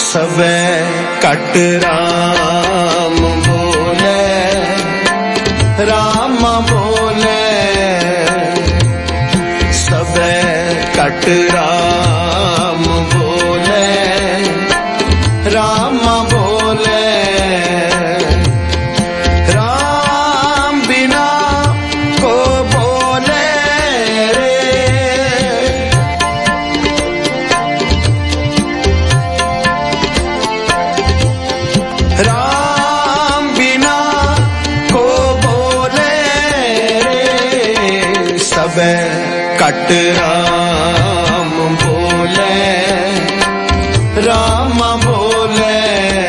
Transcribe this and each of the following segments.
सबे कट राम बोले, राम बोले, सबे कट राम बोले, राम बोले, राम बिना को बोले रे, राम बिना को बोले रे, सबे कट राम बोले, राम बोले,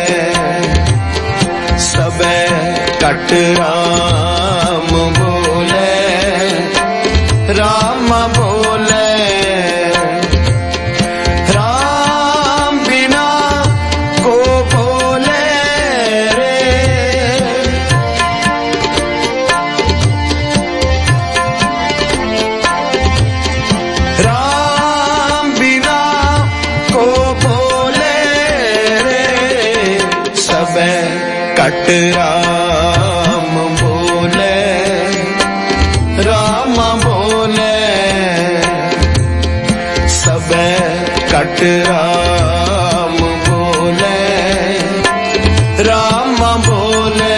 सबे कट राम बोले, राम बोले, राम बिना को बोले रे, राम बिना को बोले रे, सबे कट राम बोले, राम बोले, सबे कट राम बोले, राम बोले,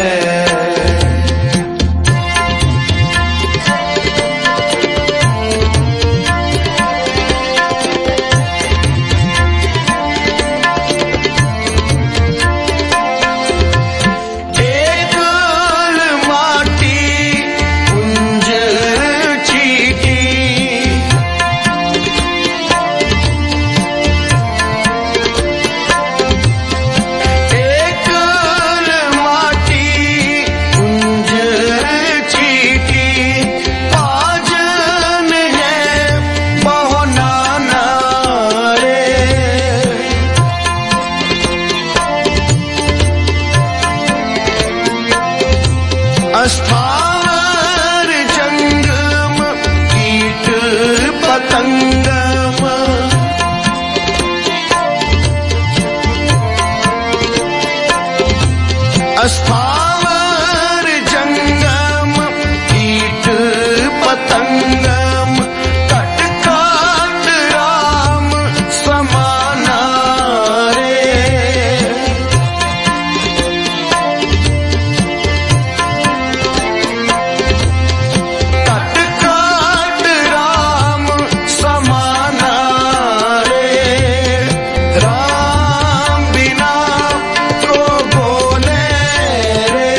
एक माटी कुंज चीटी, एक माटी कुंज चीटी, पाजन है बहुनाना रे, अस्थावर जंगम कीट पतंगम, अस्थावर जंगम कीट पतंगम, कट काट राम समाना रे, कट काट राम समाना रे, राम बिना को बोले रे,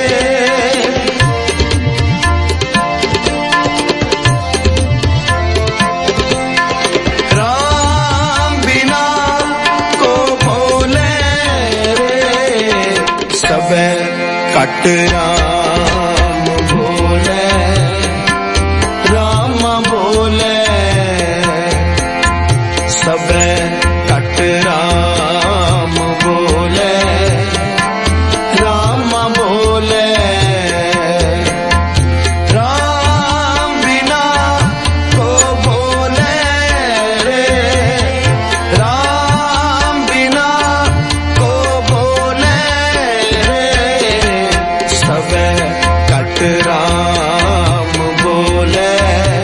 राम बिना को बोले रे, सबे कट राम बोले, राम बोले, सबे कट राम बोले, राम बोले, राम बिना को बोले रे, राम बिना को बोले रे, सबे कट राम बोले,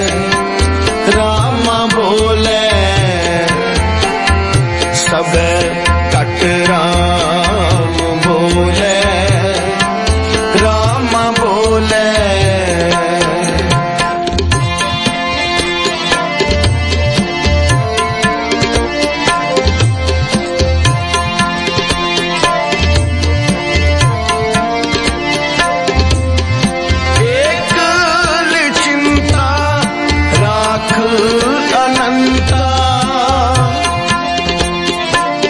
राम बोले, सबे कट राम बोले, राम बोले, एकल चिंता राख अनंता,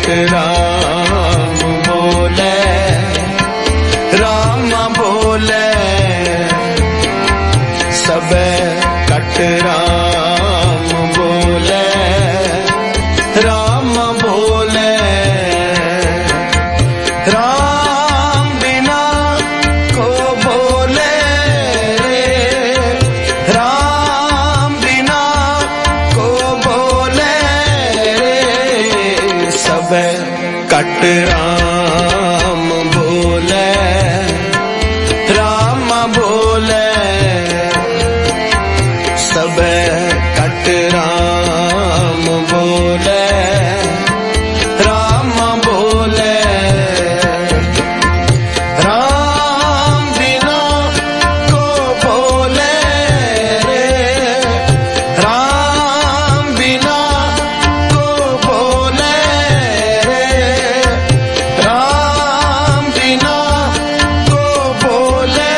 कट राम बोले, राम बोले, सब कट राम बोले, राम बोले, राम बिना को बोले, राम बिना को बोले, सब कट राम बोले, राम बोले, सब कट राम बोले, राम बोले, राम बिना को बोले, राम बिना को बोले, राम बिना को बोले,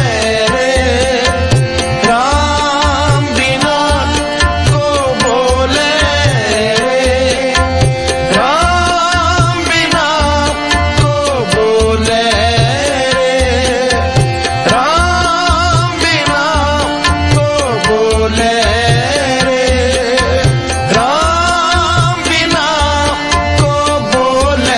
राम बिना को बोले, राम बिना को बोले, राम बिना को बोले, राम बिना को बोले,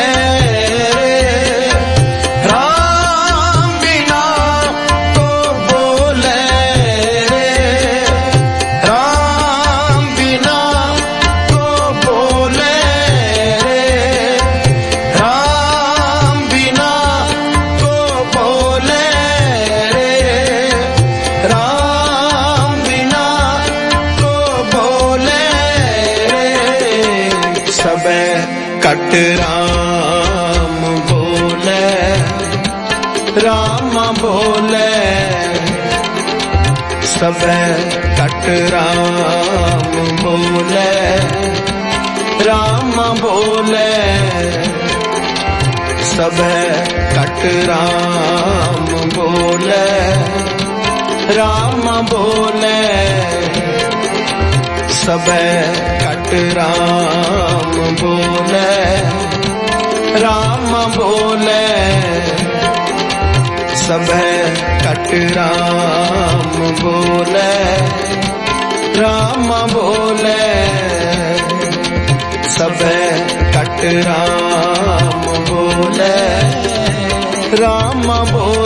राम बिना को बोले, राम बिना को बोले, राम बिना को बोले, राम बिना को बोले, सब कट राम बोले, राम बोले, सब कट राम बोले, राम बोले, सब कट राम बोले, राम बोले, सब कट राम बोले, राम बोले, सब कट राम बोले, राम बोले, सब कट राम बोले, राम बोले।